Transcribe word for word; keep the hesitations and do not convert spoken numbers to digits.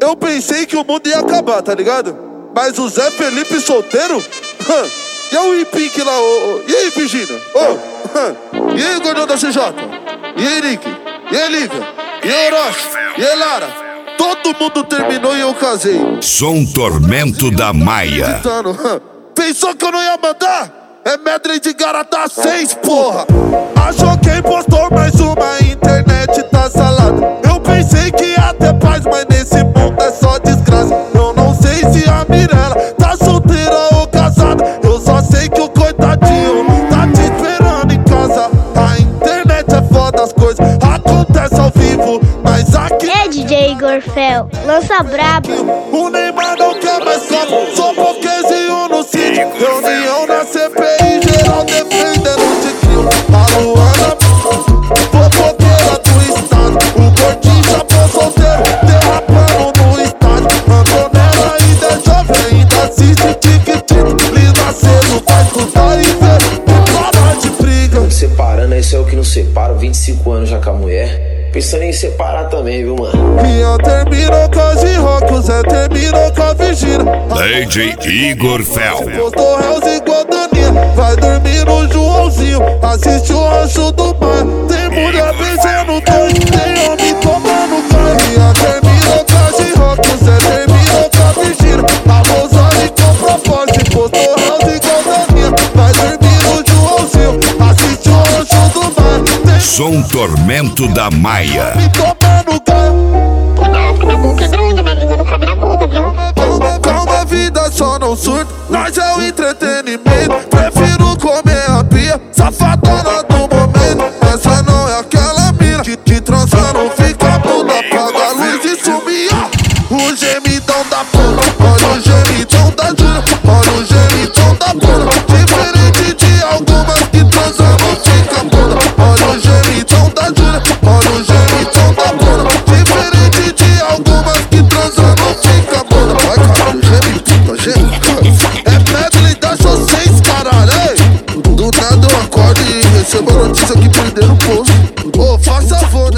eu pensei que o mundo ia acabar, tá ligado? Mas o Zé Felipe solteiro? E o Ipink lá, ô, ô. E aí, Virgínia? Ô, e aí, gordão da C J? E aí, Nick? E aí, Lívia? E aí, Orochi? E aí, Lara? Todo mundo terminou e eu casei. Som Tormento da Maia. Pensou que eu não ia mandar? É medley de Garata seis, porra. Achou quem postou mais uma, internet tá salada. Eu pensei que ia ter paz, mas nesse mundo é só desgraça. Eu não sei se a Mirella tá solteira ou casada. Eu só sei que o coitadinho tá te esperando em casa. A internet é foda, as coisas acontecem ao vivo, mas aqui é D J Igor Fel, lança brabo. O Neymar não quer mais copo, só pouquezinho no sítio. Reunião na C P I, geral defendendo o Tiquinho. A Luana, fofoqueira do estado. O gordinho chapou solteiro, derrapando no estádio. Antonella ainda é jovem, ainda assiste tic-tic. Lina cedo, vai estudar e ver, parar de briga. Separando, isso é o que não separa. vinte e cinco anos já com a mulher. Pensando em separar também, viu, mano? Ian terminou com a G-Rock, o Zé terminou com a Virgínia. D J Igor Fel. Postou Hells igual Daninha. Vai dormir no Joãozinho, assiste o Rancho do Mar. Tem mulher beijando dois, tem homem tomando gás. Ian terminou com a G-Rock, o Zé terminou com a Virgínia. A Rosane com propósito, postou Hells igual Daninha. Vai dormir no Joãozinho, assiste o Rancho do Mar. Tem Som Tormento da Maia. me tomando gás. Cuidado que minha boca é grande, minha língua não cabe na boca, viu? Calma, calma, vida só não surta. Nós é o entretenimento. Prefiro comer a pia, safadona do momento. Essa não é aquela mina que, que transa, não fica muda. Apaga a luz e sumia. O gemidão da puta, olha o gemidão da Júlia. Olha o gemidão da puta. Diferente de algumas que transam, não fica muda. Olha o gemidão da Júlia. Olha o gemidão da puta. Diferente de algumas que transam, não fica muda. Vai, caralho, gemidão, gemidão. É medley da show seis, caralho, ei. Do nada eu acordo e recebo a notícia que perderam o posto. Ô, faça favor.